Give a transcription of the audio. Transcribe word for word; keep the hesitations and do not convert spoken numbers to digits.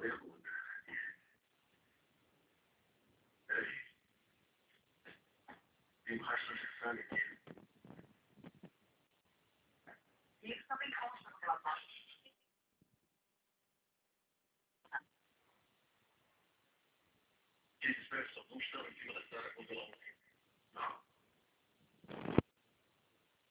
Ti spesso buscano in cima del terra con la